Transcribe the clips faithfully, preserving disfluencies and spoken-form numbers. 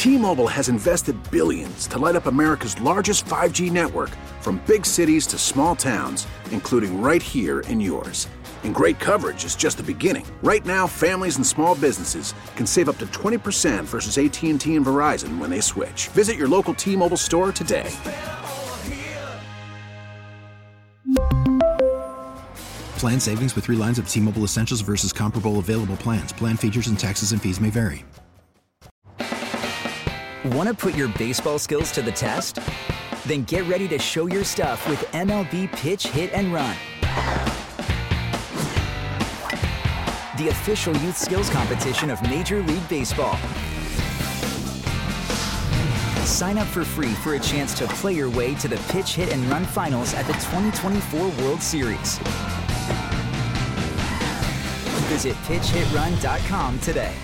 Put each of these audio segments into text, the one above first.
T-Mobile has invested billions to light up America's largest five G network, from big cities to small towns, including right here in yours. And great coverage is just the beginning. Right now, families and small businesses can save up to twenty percent versus A T and T and Verizon when they switch. Visit your local T-Mobile store today. Plan savings with three lines of T-Mobile Essentials versus comparable available plans. Plan features and taxes and fees may vary. Want to put your baseball skills to the test? Then get ready to show your stuff with M L B Pitch, Hit, and Run. The official youth skills competition of Major League Baseball. Sign up for free for a chance to play your way to the Pitch, Hit, and Run finals at the twenty twenty-four World Series. Visit pitch hit run dot com today.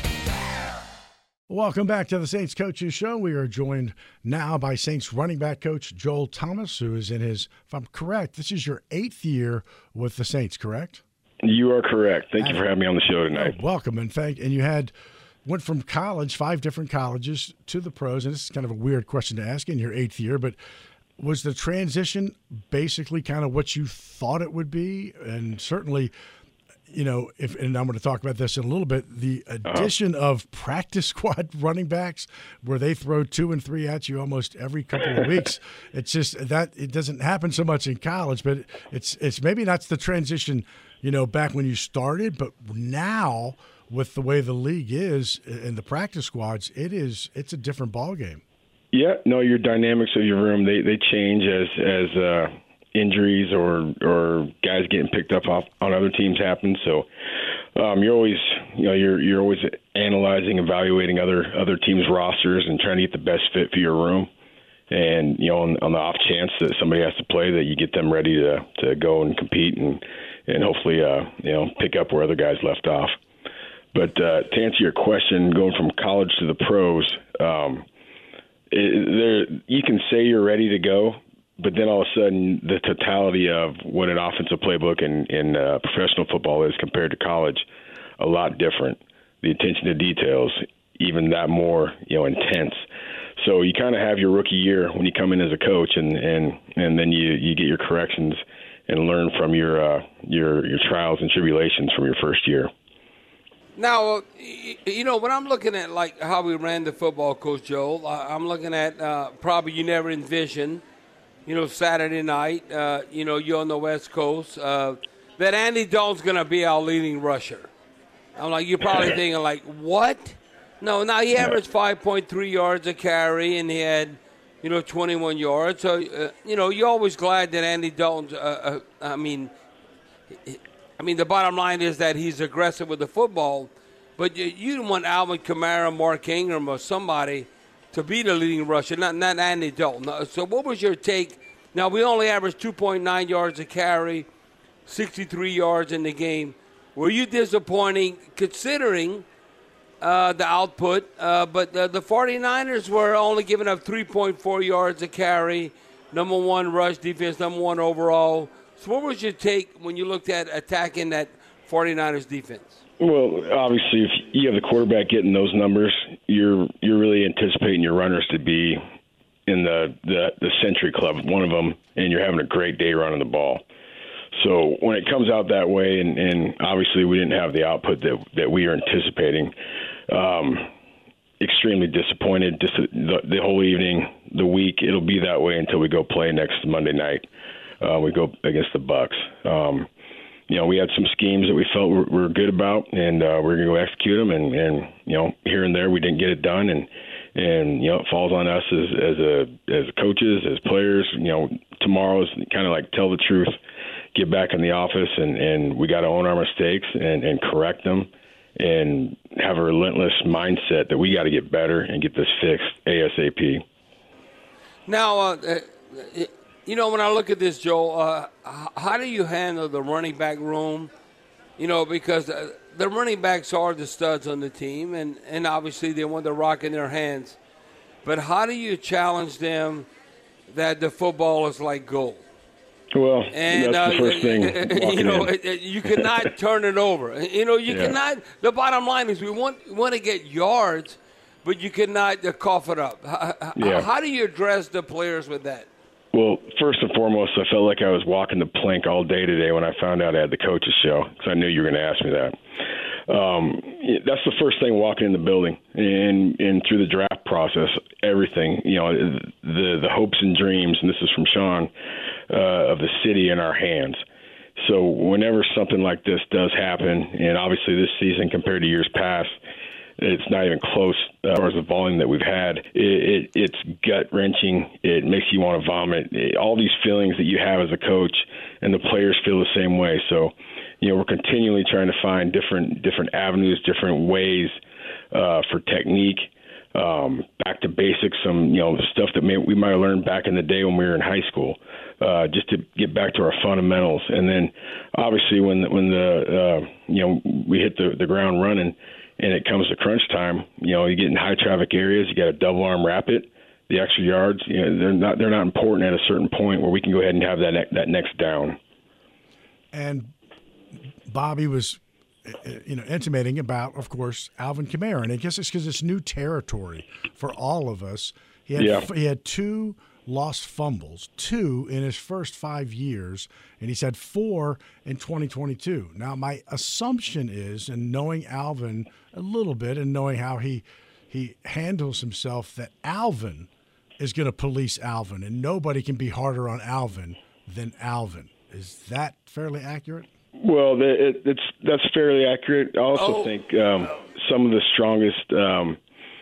Welcome back to the Saints Coaches Show. We are joined now by Saints running back coach Joel Thomas, who is in his, if I'm correct, this is your eighth year with the Saints, correct? You are correct. Thank and, you for having me on the show tonight. Oh, welcome, and thank. And you had went from college, five different colleges, to the pros. And this is kind of a weird question to ask in your eighth year, but was the transition basically kind of what you thought it would be? And certainly, you know, if and I'm going to talk about this in a little bit, the addition uh-huh. of practice squad running backs where they throw two and three at you almost every couple of weeks. It's just that it doesn't happen so much in college, but it's it's maybe that's the transition, you know, back when you started, but now with the way the league is and the practice squads, it is it's a different ballgame. Yeah, no, your dynamics of your room, they, they change as as uh injuries or or guys getting picked up off on other teams happen. So um, you're always you know you're you're always analyzing, evaluating other other teams' rosters and trying to get the best fit for your room. And you know on, on the off chance that somebody has to play, that you get them ready to to go and compete and and hopefully uh, you know pick up where other guys left off. But uh, to answer your question, going from college to the pros, um, it, there you can say you're ready to go. But then all of a sudden, the totality of what an offensive playbook in, in uh, professional football is compared to college, a lot different. The attention to details, even that more, you know, intense. So you kind of have your rookie year when you come in as a coach, and, and, and then you, you get your corrections and learn from your uh, your your trials and tribulations from your first year. Now, you know, when I'm looking at like how we ran the football, Coach Joel, I'm looking at uh, probably you never envisioned. You know, Saturday night, uh, you know, you're on the West Coast, uh, that Andy Dalton's going to be our leading rusher. I'm like, you're probably thinking, like, what? No, now he averaged five point three yards a carry, and he had, you know, twenty-one yards. So, uh, you know, you're always glad that Andy Dalton's, uh, uh, I mean, I mean, the bottom line is that he's aggressive with the football, but you, you didn't want Alvin Kamara, Mark Ingram, or somebody to be the leading rusher, not not Andy Dalton. So what was your take? Now, we only averaged two point nine yards a carry, sixty-three yards in the game. Were you disappointing considering uh, the output? Uh, but the, the 49ers were only giving up three point four yards a carry, number one rush defense, number one overall. So what was your take when you looked at attacking that 49ers defense? Well, obviously, if you have the quarterback getting those numbers, you're you're really anticipating your runners to be in the, the, the Century Club, one of them, and you're having a great day running the ball. So when it comes out that way, and, and obviously we didn't have the output that that we are anticipating, um, extremely disappointed. Just the, the whole evening, the week, it'll be that way until we go play next Monday night. Uh, we go against the Bucs. Um, you know, we had some schemes that we felt were, were good about, and uh, we're going to go execute them. And, and you know, here and there we didn't get it done, and and you know, it falls on us as as a as coaches, as players. You know, tomorrow is kind of like tell the truth, get back in the office, and, and we got to own our mistakes and, and correct them, and have a relentless mindset that we got to get better and get this fixed ASAP. Now, uh, you know, when I look at this, Joel, uh, how do you handle the running back room? You know, because uh, the running backs are the studs on the team, and, and obviously they want the rock in their hands. But how do you challenge them that the football is like gold? Well, and, that's uh, the first thing. You know, in. you cannot turn it over. You know, you yeah. cannot. The bottom line is we want we want to get yards, but you cannot uh, cough it up. How, yeah. how do you address the players with that? Well, first and foremost, I felt like I was walking the plank all day today when I found out I had the coaches show, because I knew you were going to ask me that. Um, that's the first thing walking in the building, and and through the draft process, everything, you know, the the hopes and dreams, and this is from Sean, uh, of the city in our hands. So whenever something like this does happen, and obviously this season compared to years past, it's not even close uh, as far as the volume that we've had. It, it, it's gut-wrenching. It makes you want to vomit. It, all these feelings that you have as a coach, and the players feel the same way. So, you know, we're continually trying to find different different avenues, different ways uh, for technique, um, back to basics, some, you know, stuff that may, we might have learned back in the day when we were in high school, uh, just to get back to our fundamentals. And then, obviously, when when the uh, you know we hit the, the ground running, and it comes to crunch time, you know, you get in high traffic areas, you got to double arm wrap it. The extra yards, you know, they're not they're not important at a certain point where we can go ahead and have that ne- that next down. And Bobby was, you know, intimating about, of course, Alvin Kamara, and I guess it's because it's new territory for all of us. He had yeah. he had two lost fumbles, two in his first five years, and he's had four in twenty twenty-two. Now, my assumption is, and knowing Alvin a little bit and knowing how he he handles himself, that Alvin is going to police Alvin, and nobody can be harder on Alvin than Alvin. Is that fairly accurate? Well, it, it's that's fairly accurate. I also Oh. think um, some of the strongest um,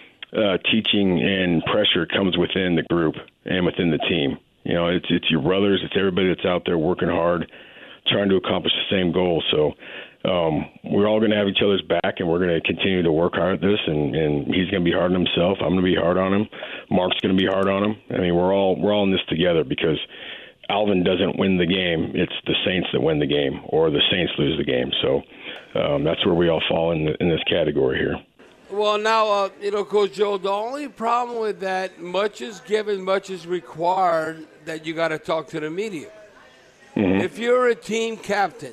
uh, teaching and pressure comes within the group and within the team. You know, it's it's your brothers, it's everybody that's out there working hard, trying to accomplish the same goal. So um, we're all going to have each other's back, and we're going to continue to work hard at this. And, and he's going to be hard on himself. I'm going to be hard on him. Mark's going to be hard on him. I mean, we're all we're all in this together, because Alvin doesn't win the game. It's the Saints that win the game, or the Saints lose the game. So um, that's where we all fall in, the, in this category here. Well, now, uh, you know, Coach Joe, the only problem with that, much is given, much is required, that you got to talk to the media. Mm-hmm. If you're a team captain,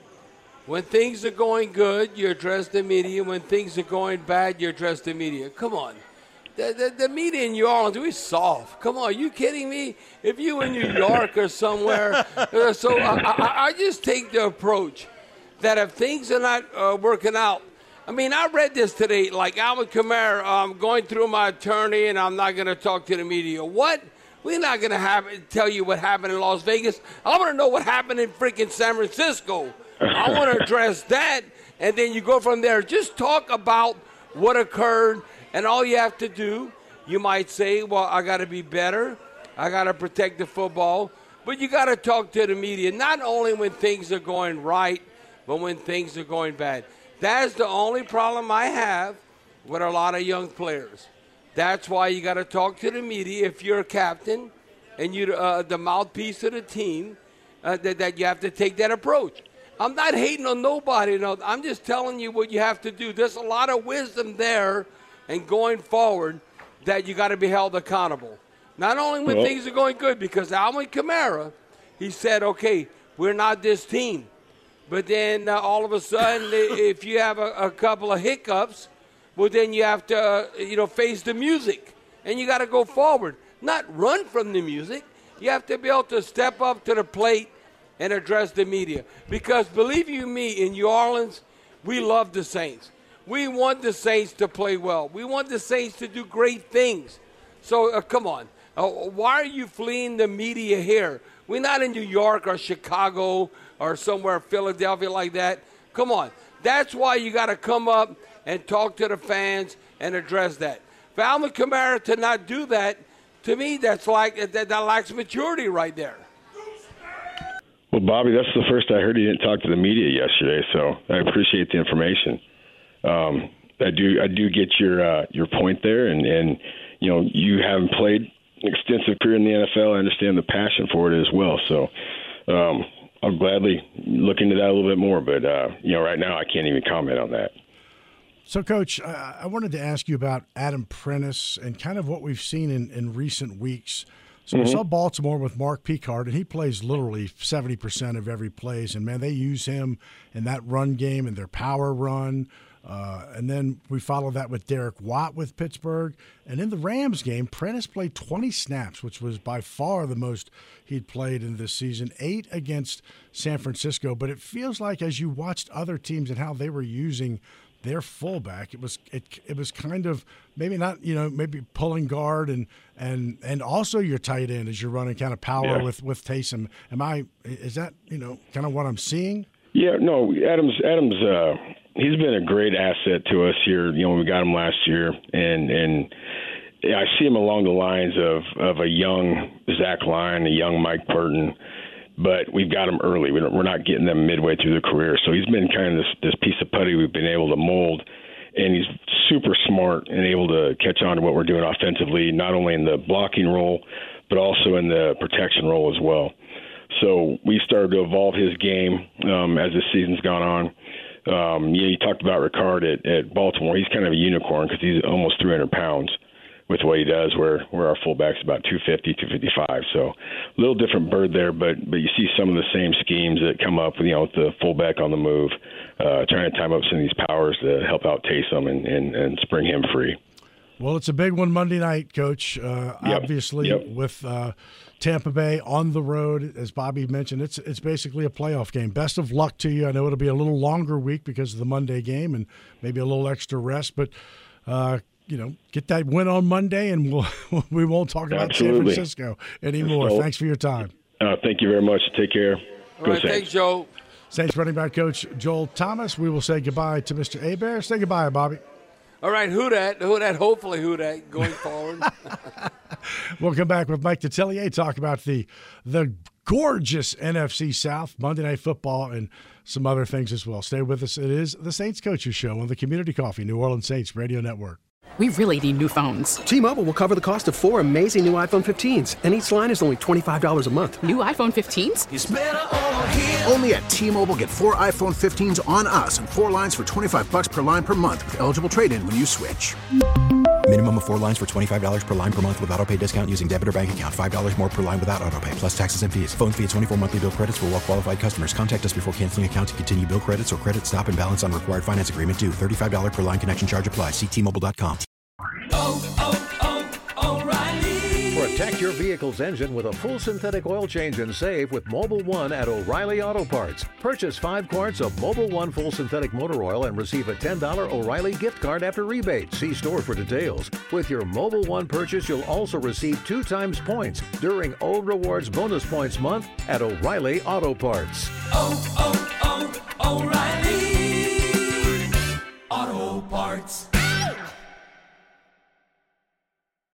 when things are going good, you address the media. When things are going bad, you address the media. Come on. The, the, the media in New Orleans, we're soft. Come on, are you kidding me? If you in New York or somewhere, uh, so I, I, I just take the approach that if things are not uh, working out, I mean, I read this today, like Alvin Kamara, I'm um, going through my attorney and I'm not going to talk to the media. What? We're not going to have tell you what happened in Las Vegas. I want to know what happened in freaking San Francisco. I want to address that, and then you go from there. Just talk about what occurred. And all you have to do, you might say, well, I got to be better. I got to protect the football. But you got to talk to the media, not only when things are going right, but when things are going bad. That's the only problem I have with a lot of young players. That's why you got to talk to the media if you're a captain and you're uh, the mouthpiece of the team, uh, that, that you have to take that approach. I'm not hating on nobody. No, I'm just telling you what you have to do. There's a lot of wisdom there. And going forward, that you got to be held accountable. Not only when well, things are going good, because Alvin Kamara, he said, okay, we're not this team. But then uh, all of a sudden, if you have a, a couple of hiccups, well, then you have to, uh, you know, face the music. And you got to go forward, not run from the music. You have to be able to step up to the plate and address the media. Because believe you me, in New Orleans, we love the Saints. We want the Saints to play well. We want the Saints to do great things. So, uh, come on. Uh, why are you fleeing the media here? We're not in New York or Chicago or somewhere, Philadelphia like that. Come on. That's why you got to come up and talk to the fans and address that. For Alvin Kamara to not do that, to me, that's like that, that lacks maturity right there. Well, Bobby, that's the first I heard he didn't talk to the media yesterday, so I appreciate the information. Um, I do I do get your uh, your point there, and, and you know you haven't played an extensive career in the N F L. I understand the passion for it as well. So um, I'll gladly look into that a little bit more. But uh, you know, right now I can't even comment on that. So, Coach, uh, I wanted to ask you about Adam Prentice and kind of what we've seen in, in recent weeks. So mm-hmm. we saw Baltimore with Mark Picard, and he plays literally seventy percent of every plays. And, man, they use him in that run game and their power run. Uh, and then we follow that with Derek Watt with Pittsburgh. And in the Rams game, Prentice played twenty snaps, which was by far the most he'd played in this season, eight against San Francisco. But it feels like as you watched other teams and how they were using their fullback, it was it it was kind of maybe not, you know, maybe pulling guard and and and also your tight end as you're running kind of power yeah. with with Taysom. Am I is that, you know, kind of what I'm seeing? Yeah, no, Adams Adams uh, he's been a great asset to us here. You know, we got him last year, and and I see him along the lines of of a young Zach Lyon, a young Mike Burton. But we've got them early. We're not getting them midway through their career. So he's been kind of this, this piece of putty we've been able to mold. And he's super smart and able to catch on to what we're doing offensively, not only in the blocking role, but also in the protection role as well. So we started to evolve his game um, as the season's gone on. Um, yeah, you talked about Ricard at, at Baltimore. He's kind of a unicorn because he's almost three hundred pounds. With what he does, where where our fullback's about two fifty, two fifty-five. So a little different bird there, but but you see some of the same schemes that come up with, you know, with the fullback on the move, uh, trying to time up some of these powers to help out Taysom and, and, and spring him free. Well, it's a big one Monday night, Coach. Uh, yep. Obviously, yep. with uh, Tampa Bay on the road, as Bobby mentioned, it's it's basically a playoff game. Best of luck to you. I know it'll be a little longer week because of the Monday game and maybe a little extra rest, but uh, you know, get that win on Monday, and we'll we won't talk about Absolutely. San Francisco anymore. So, Thanks for your time. Uh, thank you very much. Take care. All right, thanks, Joe. Saints running back coach Joel Thomas. We will say goodbye to Mister Hebert. Say goodbye, Bobby. All right, who dat? Who dat? Hopefully, who dat going forward. We'll come back with Mike Detillier, talk about the the gorgeous N F C South, Monday Night Football, and some other things as well. Stay with us. It is the Saints Coaches Show on the Community Coffee New Orleans Saints Radio Network. We really need new phones. T-Mobile will cover the cost of four amazing new iPhone fifteens, and each line is only twenty-five dollars a month. New iPhone fifteens? It's better over here. Only at T-Mobile, get four iPhone fifteens on us and four lines for twenty-five dollars per line per month with eligible trade-in when you switch. Minimum of four lines for twenty-five dollars per line per month with autopay discount using debit or bank account. five dollars more per line without autopay, plus taxes and fees. Phone fee at twenty-four monthly bill credits for well-qualified customers. Contact us before canceling account to continue bill credits or credit stop and balance on required finance agreement due. thirty-five dollars per line connection charge applies. See T Mobile dot com. Oh, oh, oh, O'Reilly. Protect your vehicle's engine with a full synthetic oil change and save with Mobil one at O'Reilly Auto Parts. Purchase five quarts of Mobil one full synthetic motor oil and receive a ten dollars O'Reilly gift card after rebate. See store for details. With your Mobil one purchase, you'll also receive two times points during O Rewards Bonus Points Month at O'Reilly Auto Parts. Oh, oh.